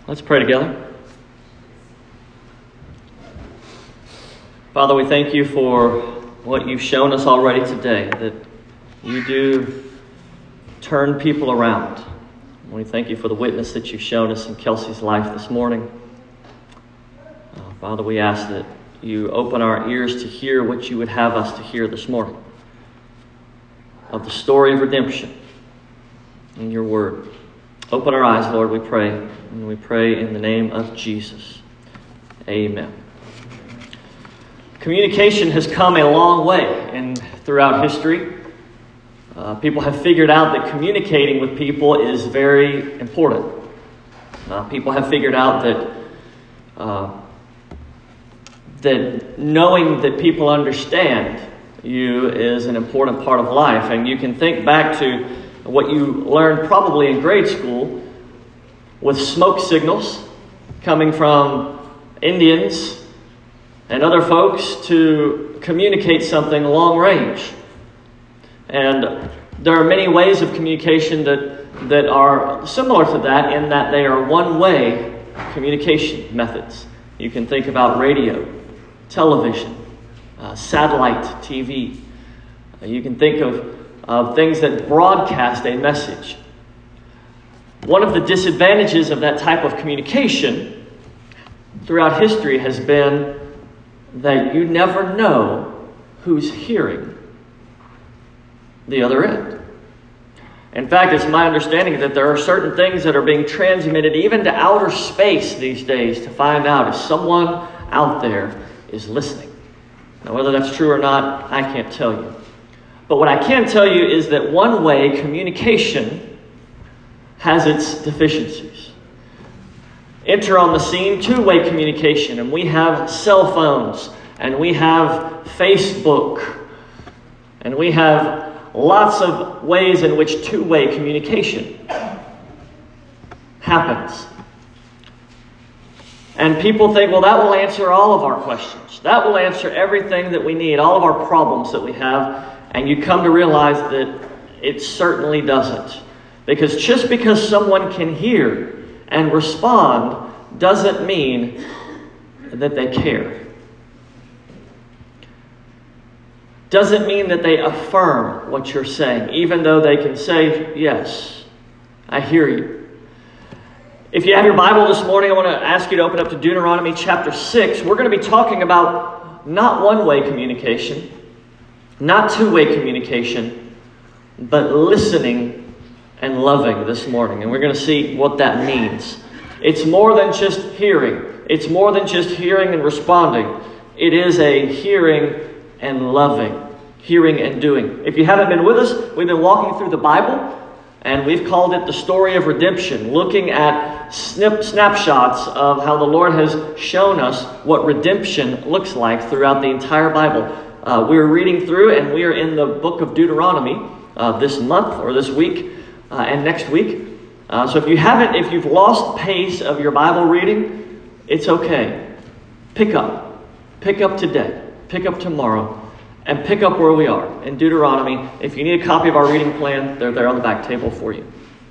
Let's pray together. Father, we thank you for what you've shown us already today, that you do turn people around. We thank you for the witness that you've shown us in Kelsey's life this morning. Father, we ask that you open our ears to hear what you would have us to hear this morning of the story of redemption in your word. Open our eyes, Lord, we pray. And we pray in the name of Jesus. Amen. Communication has come a long way throughout history. People have figured out that communicating with people is very important. People have figured out that knowing that people understand you is an important part of life. And you can think back to what you learned probably in grade school with smoke signals coming from Indians and other folks to communicate something long range. And there are many ways of communication that are similar to that, in that they are one-way communication methods. You can think about radio, television, satellite TV. You can think of things that broadcast a message. One of the disadvantages of that type of communication throughout history has been that you never know who's hearing the other end. In fact, it's my understanding that there are certain things that are being transmitted even to outer space these days to find out if someone out there is listening. Now, whether that's true or not, I can't tell you. But what I can tell you is that one-way communication has its deficiencies. Enter on the scene two-way communication, and we have cell phones, and we have Facebook, and we have lots of ways in which two-way communication happens. And people think, well, that will answer all of our questions. That will answer everything that we need, all of our problems that we have. And you come to realize that it certainly doesn't. Because just because someone can hear and respond doesn't mean that they care. Doesn't mean that they affirm what you're saying, even though they can say, yes, I hear you. If you have your Bible this morning, I want to ask you to open up to Deuteronomy chapter 6. We're going to be talking about not one-way communication, not two-way communication, but listening and loving this morning. And we're going to see what that means. It's more than just hearing. It's more than just hearing and responding. It is a hearing and loving, hearing and doing. If you haven't been with us, we've been walking through the Bible, and we've called it the story of redemption, looking at snapshots of how the Lord has shown us what redemption looks like throughout the entire Bible. We're reading through, and we are in the book of Deuteronomy this month or this week and next week. So if you've lost pace of your Bible reading, it's okay. Pick up today. Pick up tomorrow, and pick up where we are in Deuteronomy. If you need a copy of our reading plan, they're there on the back table for you.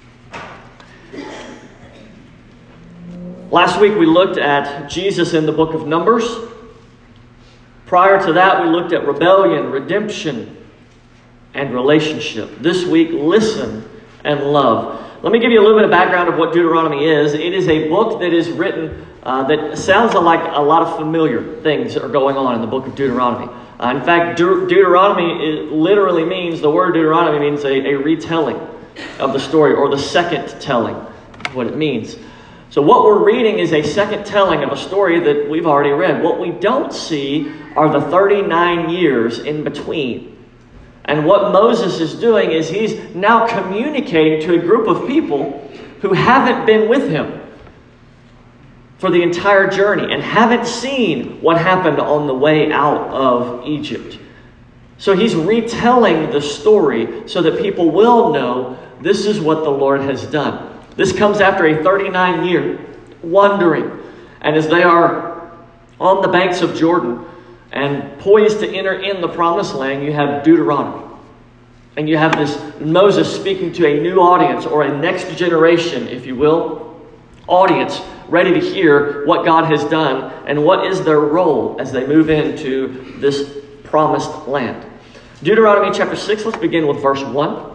Last week we looked at Jesus in the book of Numbers. Prior to that, we looked at rebellion, redemption, and relationship. This week, listen and love. Let me give you a little bit of background of what Deuteronomy is. It is a book that is written that sounds like a lot of familiar things that are going on in the book of Deuteronomy. In fact, Deuteronomy literally means, the word Deuteronomy means a retelling of the story, or the second telling of what it means. So what we're reading is a second telling of a story that we've already read. What we don't see are the 39 years in between. And what Moses is doing is he's now communicating to a group of people who haven't been with him for the entire journey and haven't seen what happened on the way out of Egypt. So he's retelling the story so that people will know this is what the Lord has done. This comes after a 39-year wandering. And as they are on the banks of Jordan and poised to enter in the promised land, you have Deuteronomy. And you have this Moses speaking to a new audience, or a next generation, if you will, audience ready to hear what God has done and what is their role as they move into this promised land. Deuteronomy chapter 6, let's begin with verse 1.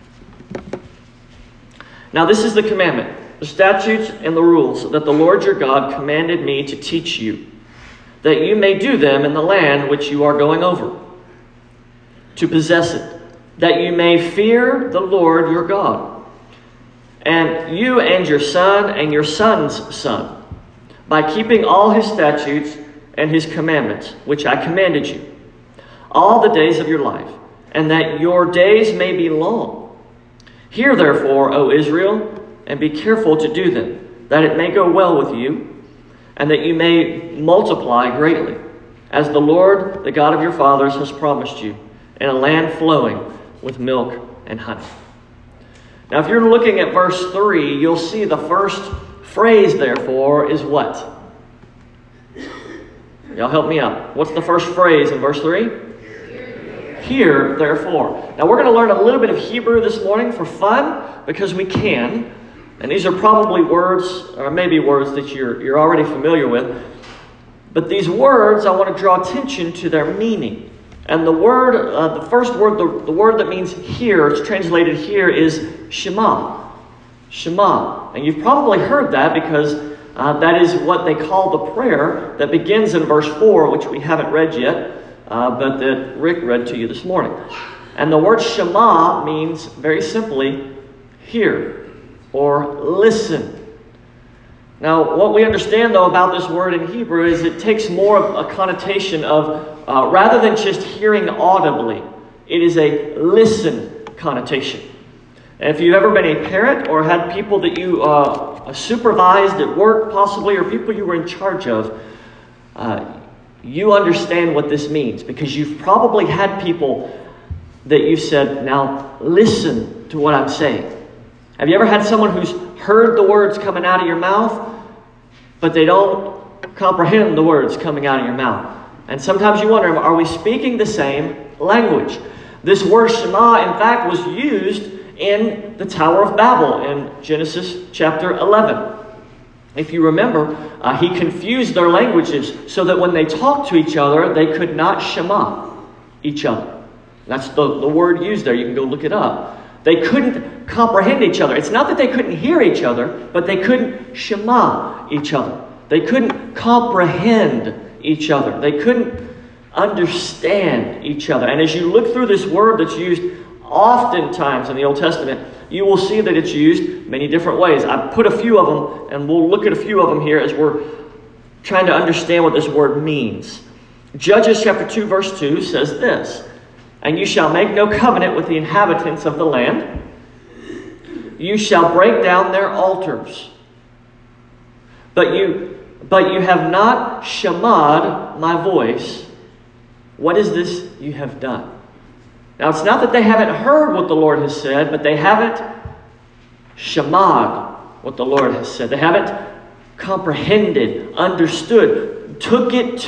Now this is the commandment, the statutes and the rules that the Lord your God commanded me to teach you, that you may do them in the land which you are going over, to possess it, that you may fear the Lord your God, and you and your son and your son's son, by keeping all his statutes and his commandments, which I commanded you, all the days of your life, and that your days may be long. Hear therefore, O Israel, and be careful to do them, that it may go well with you, and that you may multiply greatly, as the Lord, the God of your fathers, has promised you, in a land flowing with milk and honey. Now, if you're looking at verse 3, you'll see the first phrase, therefore, is what? Y'all help me out. What's the first phrase in verse 3? Hear, therefore. Now, we're going to learn a little bit of Hebrew this morning for fun, because we can. And these are probably words, or maybe words that you're already familiar with. But these words, I want to draw attention to their meaning. And the word, the first word, the word that means hear, it's translated here, is Shema. Shema. And you've probably heard that because that is what they call the prayer that begins in verse 4, which we haven't read yet, but that Rick read to you this morning. And the word Shema means, very simply, hear or listen. Now, what we understand, though, about this word in Hebrew is it takes more of a connotation of, rather than just hearing audibly, it is a listen connotation. And if you've ever been a parent or had people that you supervised at work, possibly, or people you were in charge of, you understand what this means, because you've probably had people that you said, now listen to what I'm saying. Have you ever had someone who's heard the words coming out of your mouth, but they don't comprehend the words coming out of your mouth? And sometimes you wonder, are we speaking the same language? This word Shema, in fact, was used in the Tower of Babel in Genesis chapter 11. If you remember, he confused their languages so that when they talked to each other, they could not Shema each other. That's the word used there. You can go look it up. They couldn't comprehend each other. It's not that they couldn't hear each other, but they couldn't Shema each other. They couldn't comprehend each other. They couldn't understand each other. And as you look through this word that's used oftentimes in the Old Testament, you will see that it's used many different ways. I put a few of them, and we'll look at a few of them here as we're trying to understand what this word means. Judges chapter 2, verse 2 says this, "And you shall make no covenant with the inhabitants of the land. You shall break down their altars. But you have not shemad my voice. What is this you have done?" Now, it's not that they haven't heard what the Lord has said, but they haven't shemad what the Lord has said. They haven't comprehended, understood, took it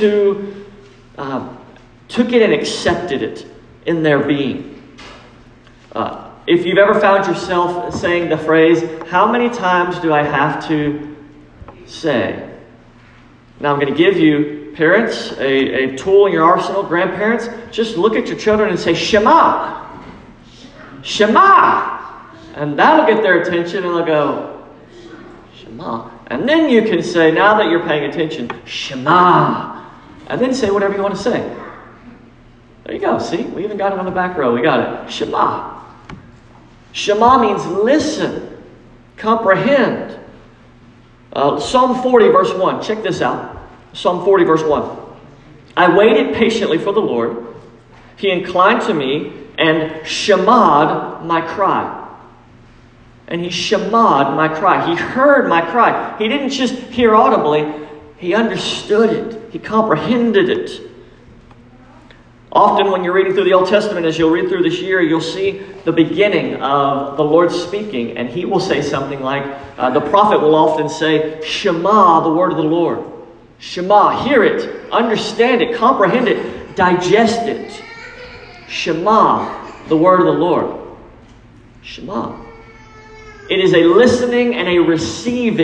and accepted it in their being. If you've ever found yourself saying the phrase, "How many times do I have to say?" Now, I'm going to give you, parents, a tool in your arsenal. Grandparents, just look at your children and say, "Shema! Shema!" And that'll get their attention, and they'll go, "Shema." And then you can say, now that you're paying attention, "Shema." And then say whatever you want to say. There you go. See? We even got it on the back row. We got it. Shema. Shema means listen, comprehend. Psalm 40, verse 1. Check this out. Psalm 40, verse 1. "I waited patiently for the Lord. He inclined to me and shemad my cry." And he shemad my cry. He heard my cry. He didn't just hear audibly. He understood it. He comprehended it. Often when you're reading through the Old Testament, as you'll read through this year, you'll see the beginning of the Lord speaking. And he will say something like, the prophet will often say, "Shema, the word of the Lord." Shema, hear it, understand it, comprehend it, digest it. Shema, the word of the Lord. Shema. It is a listening and a receiving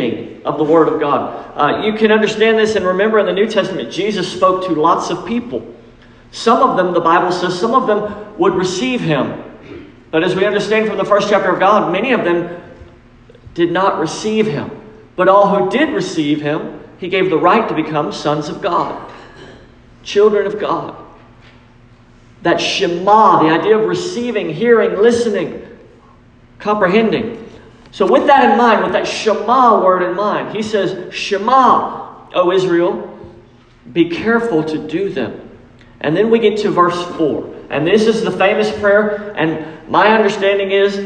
of the Word of God. You can understand this and remember in the New Testament, Jesus spoke to lots of people. Some of them, the Bible says, some of them would receive Him. But as we understand from the first chapter of God, many of them did not receive Him. But all who did receive Him, He gave the right to become sons of God, children of God. That Shema, the idea of receiving, hearing, listening, comprehending. So with that in mind, with that Shema word in mind, He says, Shema, O Israel, be careful to do them. And then we get to verse 4. And this is the famous prayer, and my understanding is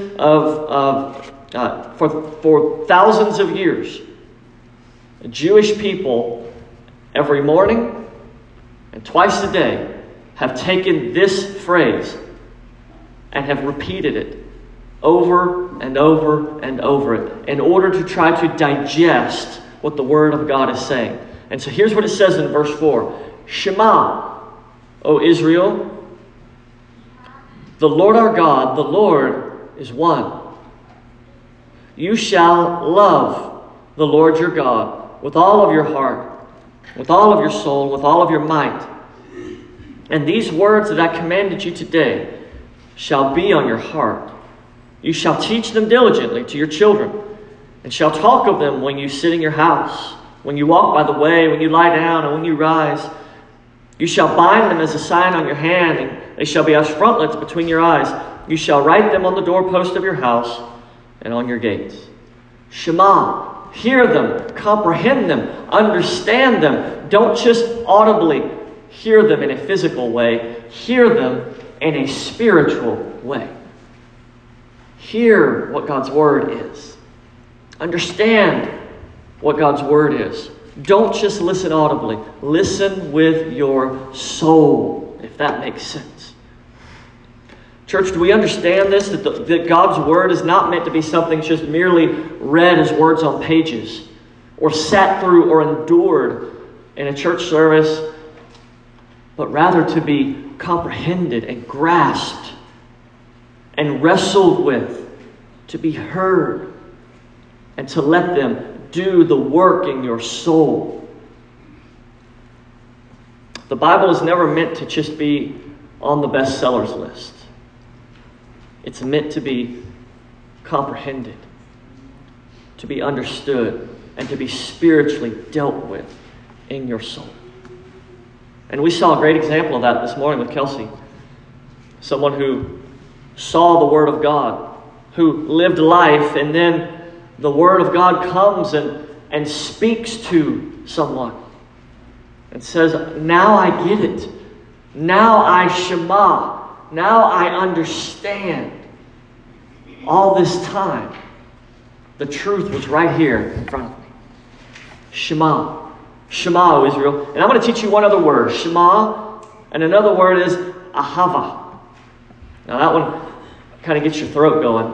for thousands of years, Jewish people every morning and twice a day have taken this phrase and have repeated it over and over and over it in order to try to digest what the Word of God is saying. And so here's what it says in verse 4. Shema, O Israel, the Lord our God, the Lord is one. You shall love the Lord your God with all of your heart, with all of your soul, with all of your might. And these words that I commanded you today shall be on your heart. You shall teach them diligently to your children, and shall talk of them when you sit in your house, when you walk by the way, when you lie down, and when you rise. You shall bind them as a sign on your hand, and they shall be as frontlets between your eyes. You shall write them on the doorpost of your house and on your gates. Shema, hear them, comprehend them, understand them. Don't just audibly hear them in a physical way. Hear them in a spiritual way. Hear what God's Word is. Understand what God's Word is. Don't just listen audibly. Listen with your soul, if that makes sense. Church, do we understand this? That God's Word is not meant to be something just merely read as words on pages, or sat through or endured in a church service, but rather to be comprehended and grasped and wrestled with, to be heard, and to let them do the work in your soul. The Bible is never meant to just be on the bestsellers list. It's meant to be comprehended, to be understood, and to be spiritually dealt with in your soul. And we saw a great example of that this morning with Kelsey. Someone who saw the Word of God, who lived life, and then the Word of God comes and speaks to someone and says, now I get it. Now I Shema. Now I understand. All this time, the truth was right here in front of me. Shema. Shema, O Israel. And I'm going to teach you one other word. Shema. And another word is ahava. Now that one kind of gets your throat going.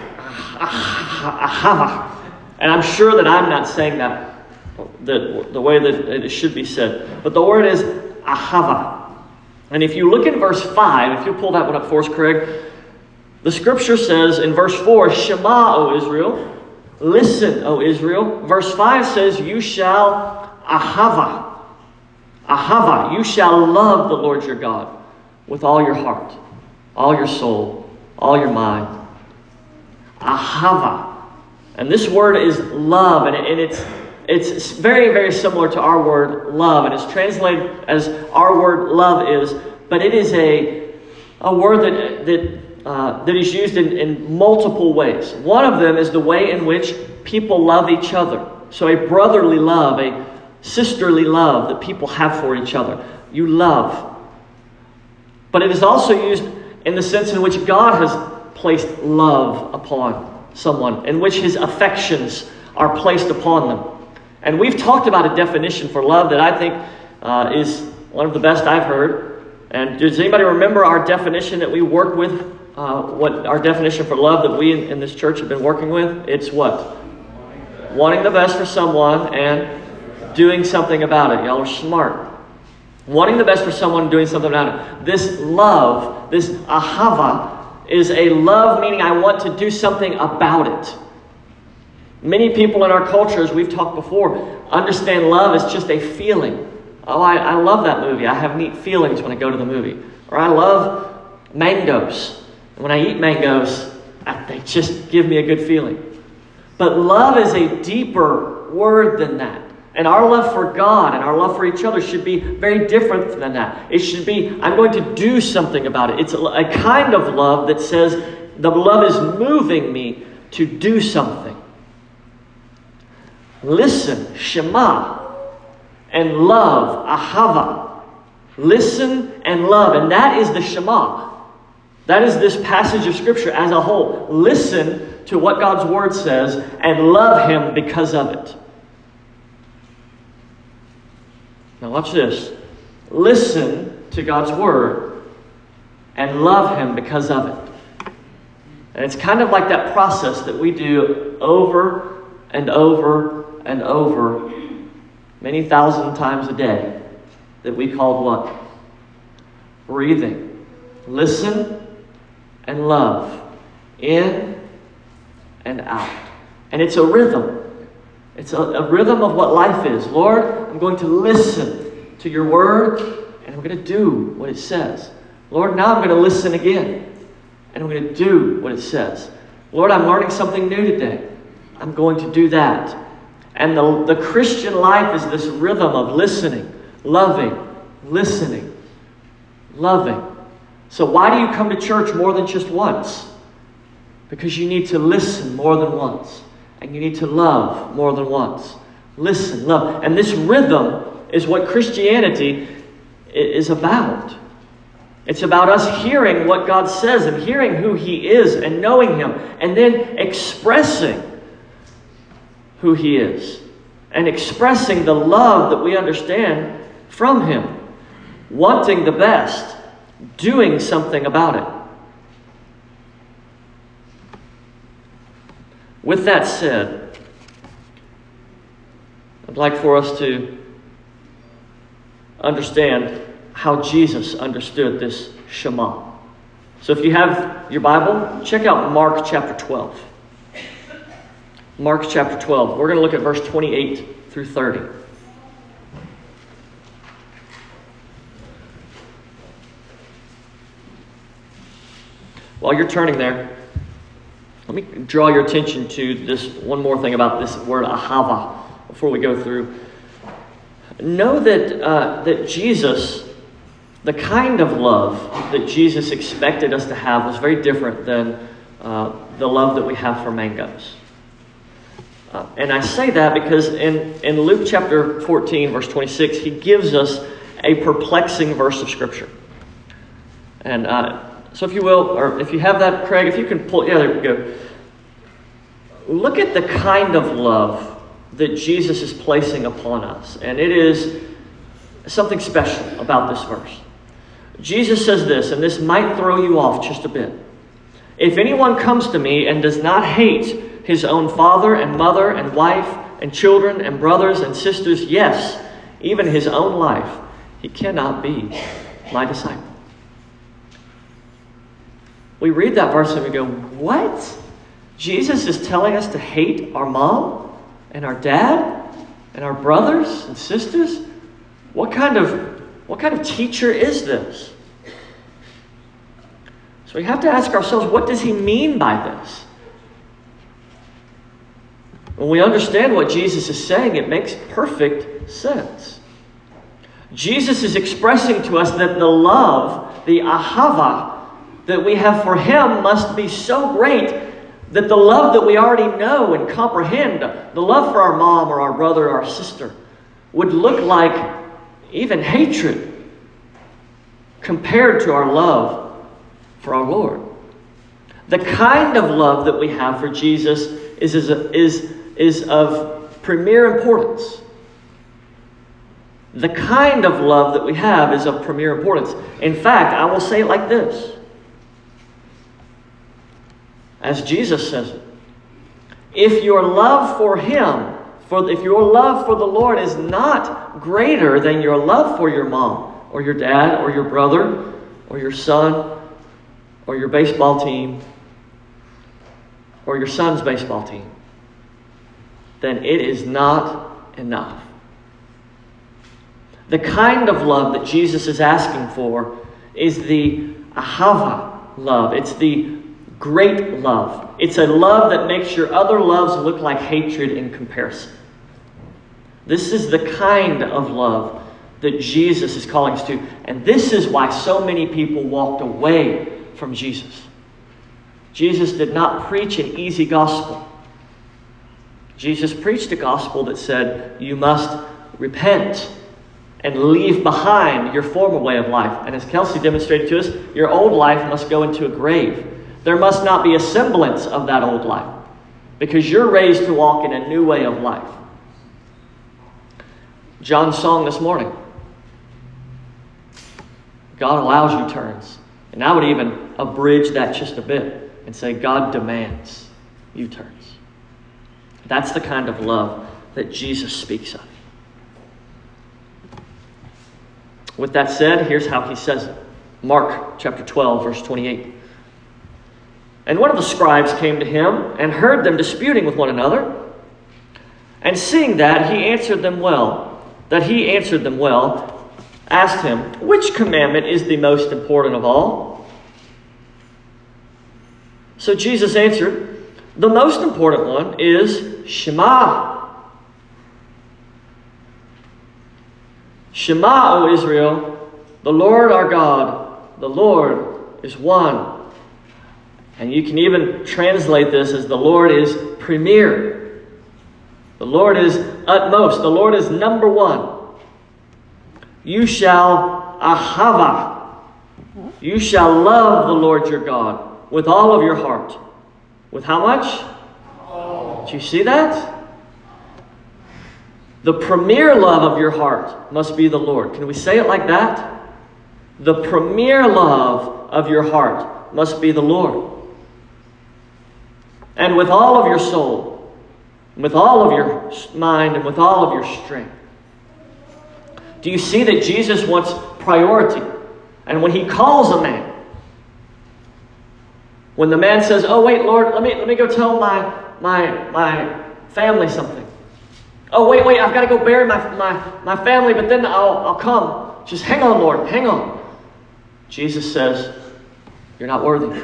Ahava. And I'm sure that I'm not saying that the way that it should be said. But the word is ahava. And if you look in verse 5, if you'll pull that one up for us, Craig, the scripture says in verse 4, Shema, O Israel. Listen, O Israel. Verse 5 says, you shall ahava. Ahava. You shall love the Lord your God with all your heart, all your soul, all your mind. Ahava. And this word is love, and it's very, very similar to our word love, and it's translated as our word love is, but it is a word that is used in multiple ways. One of them is the way in which people love each other. So a brotherly love, a sisterly love that people have for each other. You love. But it is also used in the sense in which God has placed love upon someone, in which His affections are placed upon them. And we've talked about a definition for love that I think is one of the best I've heard. And does anybody remember our definition that we work with? What our definition for love that we in this church have been working with? It's what? Wanting the best for someone and doing something about it. Y'all are smart. Wanting the best for someone and doing something about it. This love, this ahava, is a love meaning I want to do something about it. Many people in our culture, as we've talked before, understand love as just a feeling. Oh, I love that movie. I have neat feelings when I go to the movie. Or I love mangoes. And when I eat mangoes, they just give me a good feeling. But love is a deeper word than that. And our love for God and our love for each other should be very different than that. It should be, I'm going to do something about it. It's a kind of love that says, the love is moving me to do something. Listen, Shema, and love, Ahava. Listen and love. And that is the Shema. That is this passage of Scripture as a whole. Listen to what God's Word says and love Him because of it. Now watch this. Listen to God's Word and love Him because of it. And it's kind of like that process that we do over and over and over many thousand times a day that we call what? Breathing. Listen and love. In and out. And it's a rhythm. It's a rhythm of what life is. Lord, I'm going to listen to your word and I'm going to do what it says. Lord, now I'm going to listen again and I'm going to do what it says. Lord, I'm learning something new today. I'm going to do that. And the Christian life is this rhythm of listening, loving, listening, loving. So why do you come to church more than just once? Because you need to listen more than once. And you need to love more than once. Listen, love. And this rhythm is what Christianity is about. It's about us hearing what God says and hearing who He is and knowing Him. And then expressing who He is. And expressing the love that we understand from Him. Wanting the best. Doing something about it. With that said, I'd like for us to understand how Jesus understood this Shema. So if you have your Bible, check out Mark chapter 12. Mark chapter 12. We're going to look at verse 28 through 30. While you're turning there, let me draw your attention to this one more thing about this word ahava before we go through. Know that Jesus, the kind of love that Jesus expected us to have was very different than the love that we have for mangoes. And I say that because in Luke chapter 14, verse 26, He gives us a perplexing verse of Scripture. And so if you will, or if you have that, Craig, if you can pull, yeah, there we go. Look at the kind of love that Jesus is placing upon us. And it is something special about this verse. Jesus says this, and this might throw you off just a bit. If anyone comes to me and does not hate his own father and mother and wife and children and brothers and sisters, yes, even his own life, he cannot be my disciple. We read that verse and we go, what? Jesus is telling us to hate our mom and our dad and our brothers and sisters? What kind of teacher is this? So we have to ask ourselves, what does He mean by this? When we understand what Jesus is saying, it makes perfect sense. Jesus is expressing to us that the love, the ahava, that we have for Him must be so great that the love that we already know and comprehend, the love for our mom or our brother or our sister, would look like even hatred compared to our love for our Lord. The kind of love that we have for Jesus is of premier importance. The kind of love that we have is of premier importance. In fact, I will say it like this. As Jesus says it, if your love for Him, if your love for the Lord is not greater than your love for your mom or your dad or your brother or your son or your baseball team or your son's baseball team, then it is not enough. The kind of love that Jesus is asking for is the ahava love. It's the great love. It's a love that makes your other loves look like hatred in comparison. This is the kind of love that Jesus is calling us to. And this is why so many people walked away from Jesus. Jesus did not preach an easy gospel. Jesus preached a gospel that said, you must repent and leave behind your former way of life. And as Kelsey demonstrated to us, your old life must go into a grave. There must not be a semblance of that old life, because you're raised to walk in a new way of life. John's song this morning, God allows U-turns. And I would even abridge that just a bit and say God demands U-turns. That's the kind of love that Jesus speaks of. With that said, here's how he says it. Mark chapter 12, verse 28. And one of the scribes came to him and heard them disputing with one another. And seeing that he answered them well, asked him, which commandment is the most important of all? So Jesus answered, the most important one is Shema. Shema, O Israel, the Lord our God, the Lord is one. And you can even translate this as the Lord is premier. The Lord is utmost. The Lord is number one. You shall ahava. You shall love the Lord your God with all of your heart. With how much? All. Do you see that? The premier love of your heart must be the Lord. Can we say it like that? The premier love of your heart must be the Lord. And with all of your soul, with all of your mind, and with all of your strength. Do you see that Jesus wants priority? And when he calls a man, when the man says, oh wait, Lord, let me go tell my family something. Oh, wait, I've got to go bury my family, but then I'll come. Just hang on, Lord, hang on. Jesus says, you're not worthy.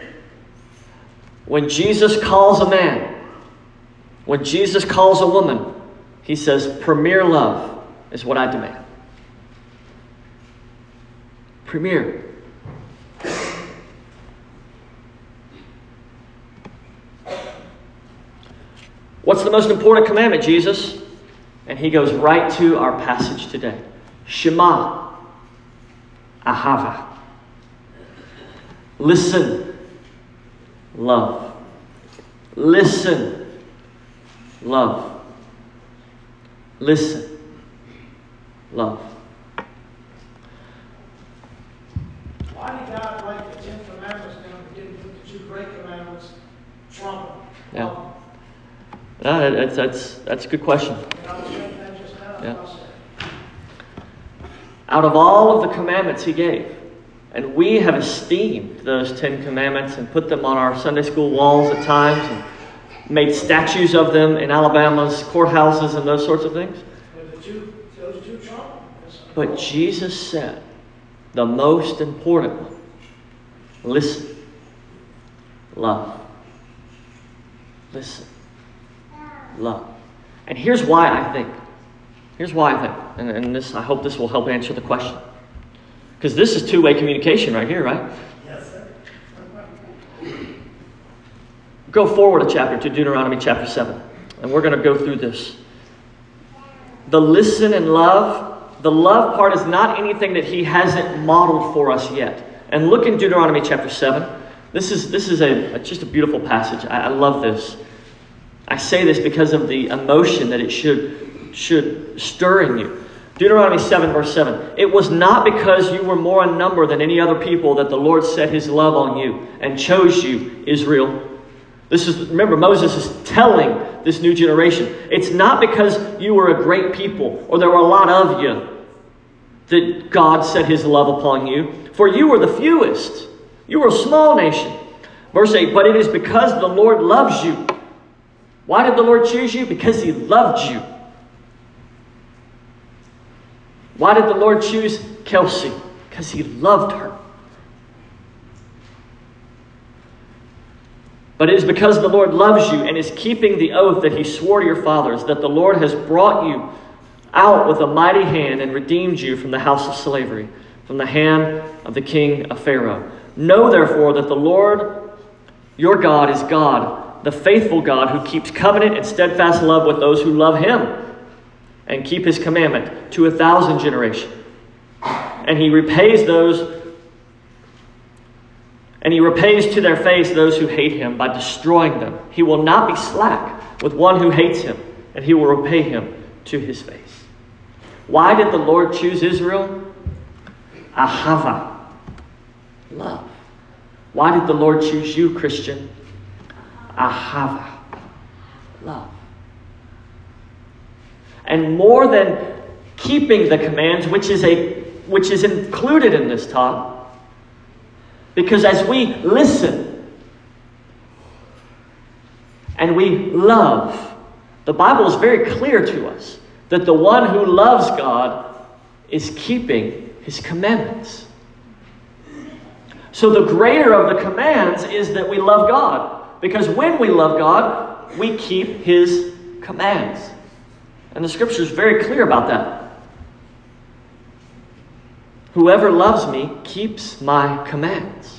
When Jesus calls a man, when Jesus calls a woman, he says, premier love is what I demand. Premier. What's the most important commandment, Jesus? And he goes right to our passage today. Shema. Ahava. Listen. Love. Listen. Love. Listen. Love. Why did God write the 10 Commandments down and didn't put the 2 great commandments from them? Yeah. No, that's a good question. Yeah. Out of all of the commandments he gave, and we have esteemed those 10 commandments and put them on our Sunday school walls at times and made statues of them in Alabama's courthouses and those sorts of things. But Jesus said the most important one, listen, love. Listen. Love. And here's why I think. And this, I hope this will help answer the question. Because this is two-way communication right here, right? Yes, sir. Go forward a chapter to Deuteronomy chapter 7. And we're going to go through this. The listen and love, the love part is not anything that he hasn't modeled for us yet. And look in Deuteronomy chapter 7. This is just a beautiful passage. I love this. I say this because of the emotion that it should stir in you. Deuteronomy 7, verse 7. It was not because you were more in number than any other people that the Lord set his love on you and chose you, Israel. Remember, Moses is telling this new generation. It's not because you were a great people or there were a lot of you that God set his love upon you. For you were the fewest. You were a small nation. Verse 8. But it is because the Lord loves you Why did the Lord choose you? Because He loved you. Why did the Lord choose Kelsey? Because He loved her. But it is because the Lord loves you and is keeping the oath that He swore to your fathers that the Lord has brought you out with a mighty hand and redeemed you from the house of slavery, from the hand of the king of Pharaoh. Know therefore that the Lord your God is God, the faithful God who keeps covenant and steadfast love with those who love Him and keep His commandment to 1,000 generations. And He repays to their face those who hate Him by destroying them. He will not be slack with one who hates Him, and He will repay him to His face. Why did the Lord choose Israel? Ahava. Love. Why did the Lord choose you, Christian? Ahava. Love. And more than keeping the commands, which is included in this talk, because as we listen and we love, the Bible is very clear to us that the one who loves God is keeping His commandments. So the greater of the commands is that we love God. Because when we love God, we keep His commands. And the Scripture is very clear about that. Whoever loves me keeps my commands.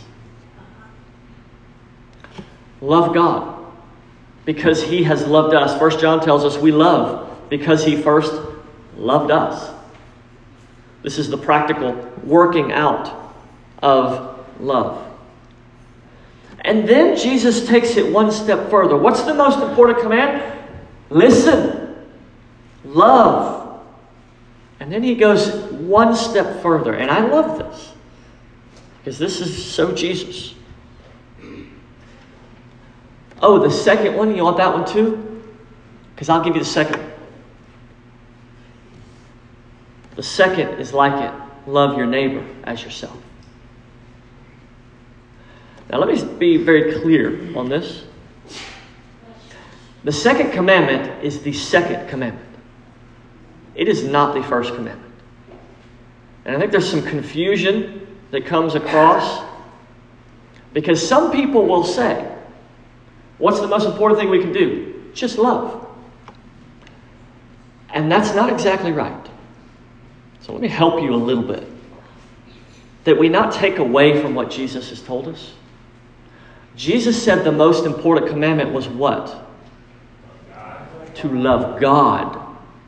Love God because He has loved us. 1 John tells us we love because He first loved us. This is the practical working out of love. And then Jesus takes it one step further. What's the most important command? Listen. Love. And then He goes one step further. And I love this, because this is so Jesus. Oh, the second one, you want that one too? Because I'll give you the second. The second is like it. Love your neighbor as yourself. Now let me be very clear on this. The second commandment is the second commandment. It is not the first commandment. And I think there's some confusion that comes across, because some people will say, what's the most important thing we can do? Just love. And that's not exactly right. So let me help you a little bit. That we not take away from what Jesus has told us. Jesus said the most important commandment was what? To love God.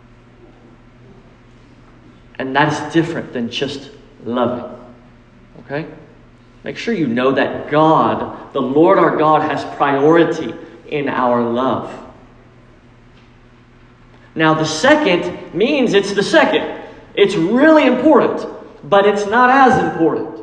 And that's different than just loving. Okay? Make sure you know that God, the Lord our God, has priority in our love. Now the second means it's the second. It's really important, but it's not as important.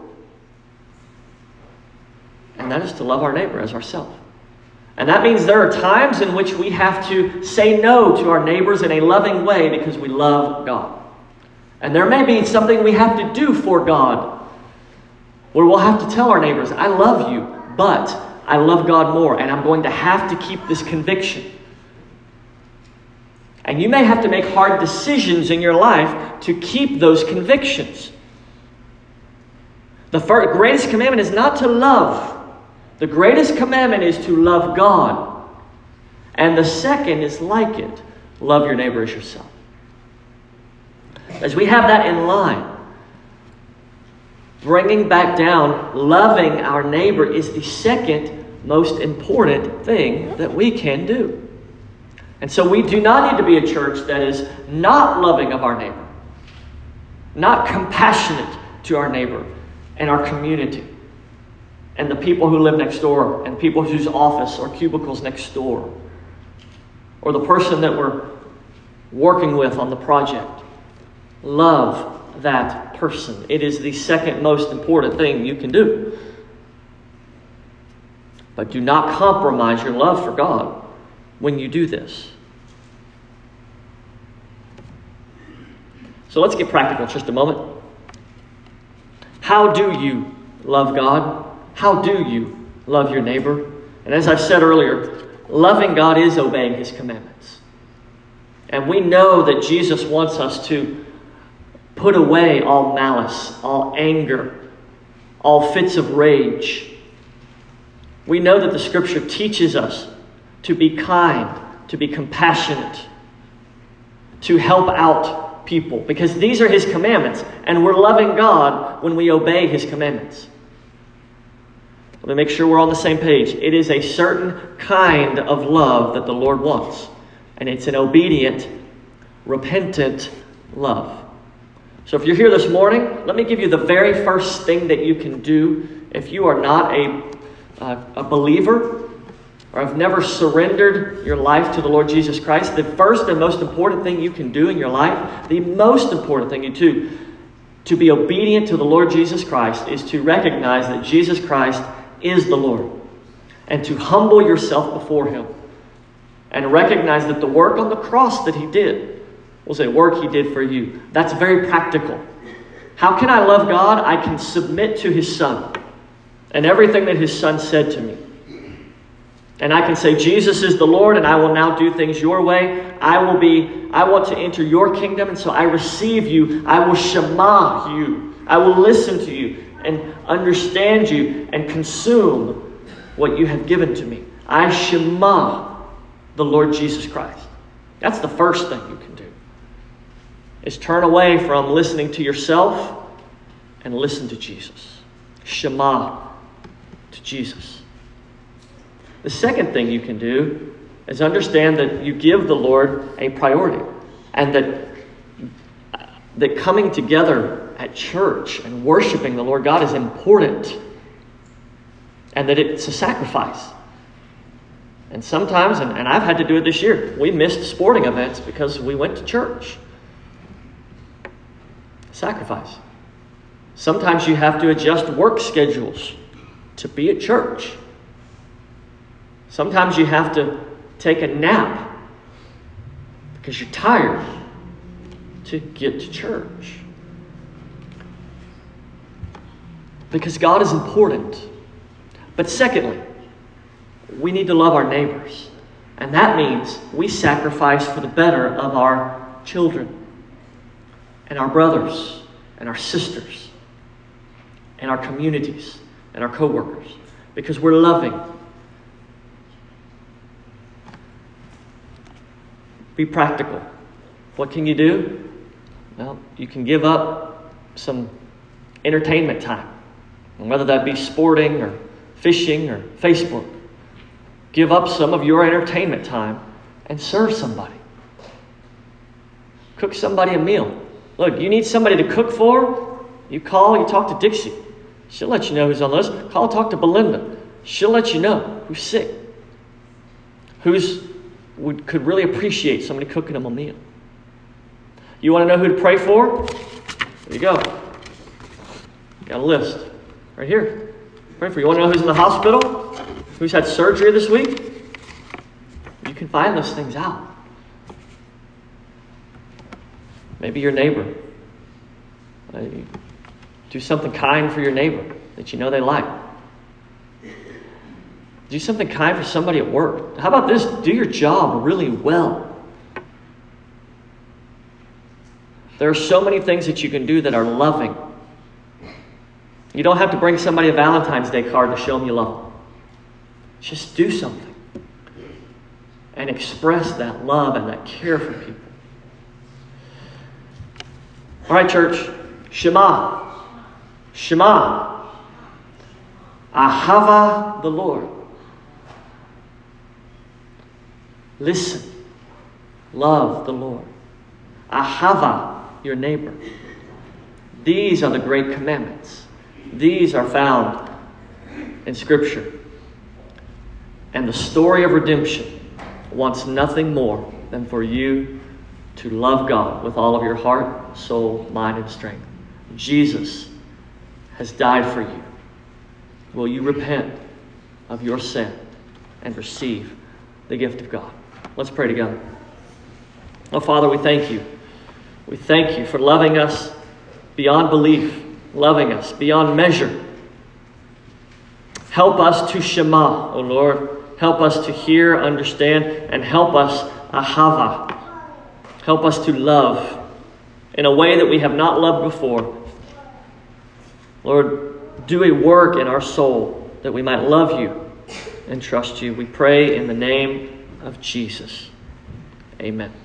And that is to love our neighbor as ourselves. And that means there are times in which we have to say no to our neighbors in a loving way because we love God. And there may be something we have to do for God, where we'll have to tell our neighbors, I love you, but I love God more, and I'm going to have to keep this conviction. And you may have to make hard decisions in your life to keep those convictions. The greatest commandment is not to love. The greatest commandment is to love God. And the second is like it. Love your neighbor as yourself. As we have that in line, bringing back down, loving our neighbor is the second most important thing that we can do. And so we do not need to be a church that is not loving of our neighbor, not compassionate to our neighbor and our community and the people who live next door and people whose office or cubicles next door, or the person that we're working with on the project. Love that person. It is the second most important thing you can do. But do not compromise your love for God when you do this. So let's get practical just a moment. How do you love God? How do you love your neighbor? And as I've said earlier, loving God is obeying His commandments. And we know that Jesus wants us to put away all malice, all anger, all fits of rage. We know that the Scripture teaches us to be kind, to be compassionate, to help out people, because these are His commandments, and we're loving God when we obey His commandments. Let me make sure we're on the same page. It is a certain kind of love that the Lord wants, and it's an obedient, repentant love. So if you're here this morning, let me give you the very first thing that you can do if you are not a believer or have never surrendered your life to the Lord Jesus Christ. The first and most important thing you can do in your life, the most important thing you do to be obedient to the Lord Jesus Christ, is to recognize that Jesus Christ is the Lord, and to humble yourself before Him and recognize that the work on the cross that He did was a work He did for you. That's very practical. How can I love God? I can submit to His Son and everything that His Son said to me. And I can say, Jesus is the Lord, and I will now do things your way. I want to enter your kingdom, and so I receive you. I will shema you. I will listen to you and understand you and consume what you have given to me. I shema the Lord Jesus Christ. That's the first thing you can do, is turn away from listening to yourself and listen to Jesus. Shema to Jesus. The second thing you can do is understand that you give the Lord a priority, and that coming together at church and worshiping the Lord God is important, and that it's a sacrifice. And sometimes, and I've had to do it this year, we missed sporting events because we went to church. Sacrifice. Sometimes you have to adjust work schedules to be at church. Sometimes you have to take a nap because you're tired to get to church. Because God is important. But secondly, we need to love our neighbors. And that means we sacrifice for the better of our children and our brothers and our sisters and our communities and our co-workers, because we're loving. Be practical. What can you do? Well, you can give up some entertainment time, and whether that be sporting or fishing or Facebook. Give up some of your entertainment time and serve somebody. Cook somebody a meal. Look, you need somebody to cook for? You call, you talk to Dixie. She'll let you know who's on the list. Call, talk to Belinda. She'll let you know who's sick. Could really appreciate somebody cooking them a meal. You want to know who to pray for? There you go. Got a list right here. Pray for you. You want to know who's in the hospital? Who's had surgery this week? You can find those things out. Maybe your neighbor. Do something kind for your neighbor that you know they like. Do something kind for somebody at work. How about this? Do your job really well. There are so many things that you can do that are loving. You don't have to bring somebody a Valentine's Day card to show them you love them. Just do something and express that love and that care for people. All right, church. Shema. Shema. Ahava the Lord. Listen. Love the Lord. Ahava your neighbor. These are the great commandments. These are found in Scripture. And the story of redemption wants nothing more than for you to love God with all of your heart, soul, mind, and strength. Jesus has died for you. Will you repent of your sin and receive the gift of God? Let's pray together. Oh, Father, we thank you. We thank you for loving us beyond belief, loving us beyond measure. Help us to shema, O Lord. help us to hear, understand, and help us ahava. Help us to love in a way that we have not loved before. Lord, do a work in our soul that we might love you and trust you. We pray in the name of Jesus. Amen.